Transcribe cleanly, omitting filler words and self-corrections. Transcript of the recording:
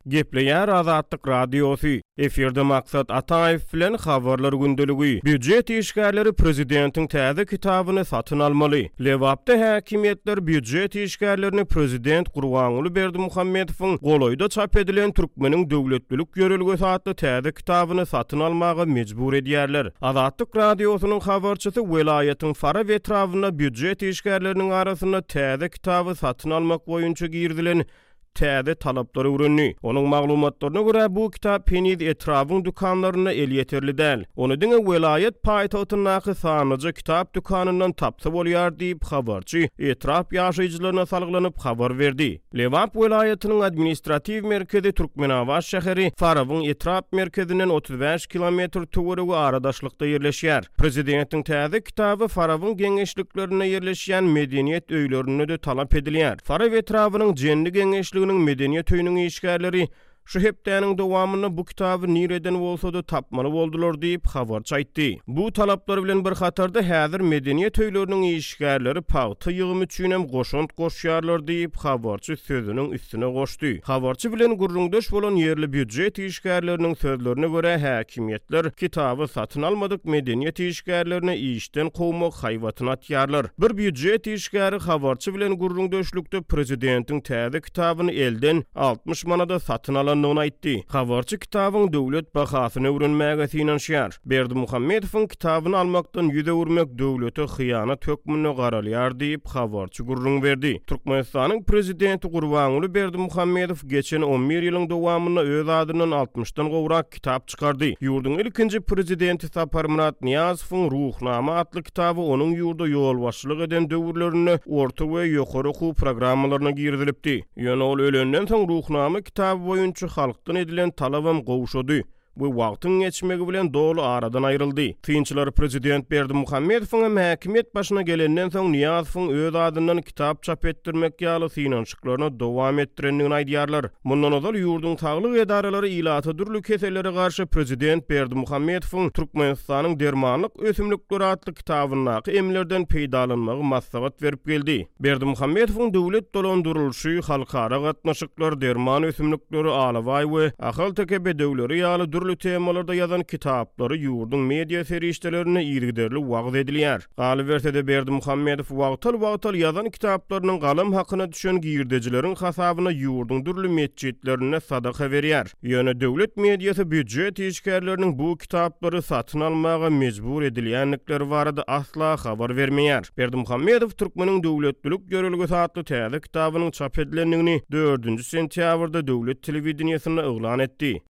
Gepleýär Azatlyk Radiosu. Eferde maksat Ataev bilen habarlar gündöligi. Büdjet işgärleri prezidentiň täze kitabyny satyn almaly. Lewapda häkimetler büdjet işgärlerini prezident Gurbanuly Berdimuhammedowyň goloýda çap edilen türkmeniň döwletlilik ýörelgesi atly täze kitabyny satyn almaga mejbur edýärler. Azatlyk Radiosynyň habarçysy welaýatyň Fara we etrawyna büdjet işgärleriniň arasynda täze kitaby satyn almak boýunça girdilen täze talaplary öwrenýär. Onuň maglumatlaryna görä bu kitap Peniz etrawyň dukanlaryna el ýeterli däl. Onu diňe welaýat paýtagtyndaky sanaja kitap dukanyndan tapsa bolýar diýip habarçy etraf ýaşaýjylaryna salyklanyp habar berdi. Lewap welaýatynyň administrativ merkezi Türkmenabaş şäheri Farawyň etraf merkezinden 35 kilometr töweregi aradaşlykda ýerleşýär. Prezidentiň täze kitaby Farawyň geňeşliklerine ýerleşýän medeniýet öýlerine de talap edilýär. Fara we etrawynyň jenli geňeşlik medeniýet öýüniň işgärleri şu hepdäniň dowamyny bu kitaby nireden bolsa da tapmaly boldular diýip habarçy aýtdy. Bu talaplar bilen bir hatarda häzir medeniýet öýleriniň işgärleri paýta ýygymy üçin hem goşunt goşýarlar diýip habarçy sözüniň üstüne goşdy. Habarçy bilen gurrundaş bolan ýerli büdjet işgärleriniň sözlerine görä häkimetler kitaby satyn almadyk medeniýet işgärlerini işden gowmak haýwatyna atýarlar. Bir büdjet işgäri habarçy bilen gurrundaşlykda prezidentiň täze kitabyny elden 60 manada satyn aýtdy. Habarçy kitabyň döwlet bahasyny öwrenmäge synanşýar. Berdimuhammedowyň kitabyny almakdan ýüze urmak döwlete hyýanat hökmüne garalýar diýip habarçy gurrun berdi. Türkmenistanyň prezidenti Gurbanuly Berdimuhammedow geçen 11 ýylyň dowamyna öz adynyň 60-dan gowrak kitap çykardy. Ýurduň ilkinji prezidenti Saparmurat Niyazowyň Ruhnama atly kitaby onuň ýurda ýol başçylyk eden döwürlerini orta we ýokary okuw programmalaryna girdilipdi. Ýöne ol ölenden soň Ruhnama kitaby boýunça halkdan edilen talabam gowşady. Bu wagtyň geçmegi bilen dolu aradan aýryldy. Tynçylar prezident Berdimuhammedowyň häkimet başyna gelenden soň Niyazowyň öz adynyň kitap çap etdirmek ýaly synanşyklaryna dowam etdirendigini aýdýarlar. Mundan ozal ýurduň saglyk edaralary ilata dürli keselere garşy prezident Berdimuhammedowyň Türkmenistanyň dermanlyk ösümlikleri atly kitabyny emlerden peýdalanmagy maslahat berip geldi. Berdimuhammedowyň döwlet dolandyrylşy, halkara gatnaşyklar, derman ösümlikleri, alawaý we ahal tekebe döwleri ýaly temalarda yazan kitaplary ýurduň media serişdelerine ýergiderli wagt edilýär. Galy bersede Berdimuhammedow wagtal yazan kitaplarynyň galam hakyna düşen girdejileriň hasabyna ýurduň dürli mesjitlerine sadaka berýär. Ýöne döwlet mediýasy büdjet işgärleriniň bu kitaplary satyn almaga mejbur edilýänlikleri barada asla habar bermeýär. Berdimuhammedow türkmeniň döwletlilik ýörelgesi atly täze kitabynyň çap edilendigini 4-nji sentýabrda döwlet telewizioniýasyna eglan etdi.